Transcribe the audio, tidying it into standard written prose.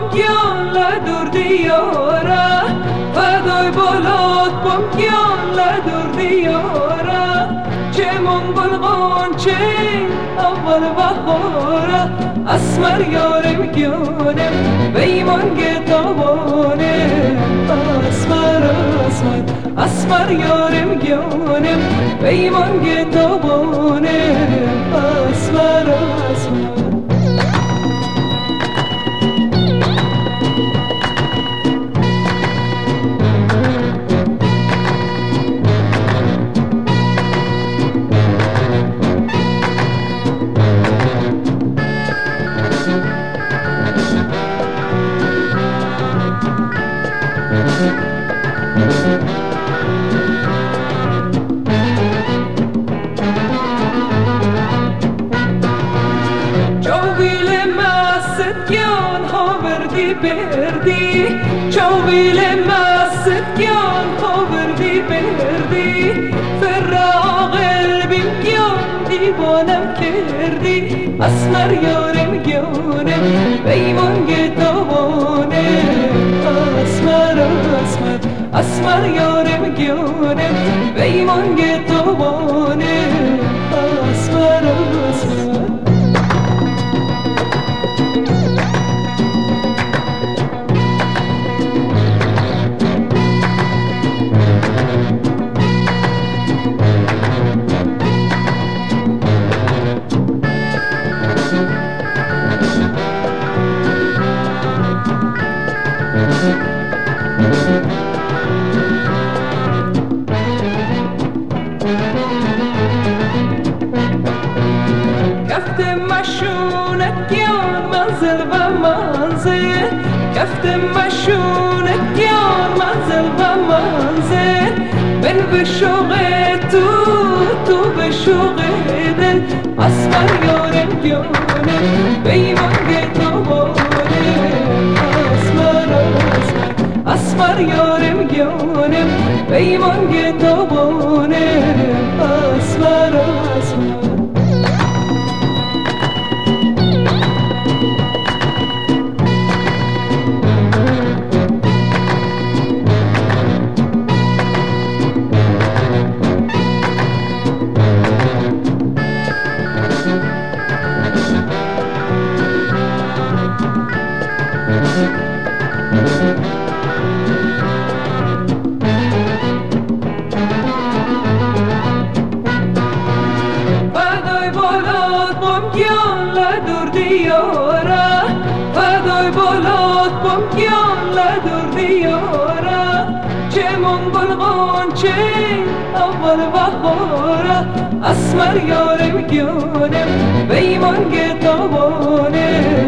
بانکیان لدور دیاره فدای بالات بانکیان لدور دیاره چه منگل قانچه اول بخاره اسمر یارم گیانم بیمان گتابانم اسمر اسمر اسمر یارم گیانم بیمان گتابانم اسمر اسمر بردی چاویل مستیان پاوردی بردی فراغ قلبیم گیان دیوانم کردی اسمر یارم گیانم بیمان گتابانم اسمر اسمر اسمر یارم گیانم بیمان گتابانم اسمر اسمر کفت مشونت گیان منزل و منزل کفت مشونت گیان منزل و منزل من به شوق تو به شوق دل اسمر یارم گیانم بیمان گتابانم اسمر اسمر اسمر یارم گیانم بیمان گتابانم اسمر اسمر فدای بالات بانکیان لدور دیاره فدای بالات بانکیان لدور دیاره چه منگل قانچه اول بخاره اسمر یارم گیانم بیمان گتابانم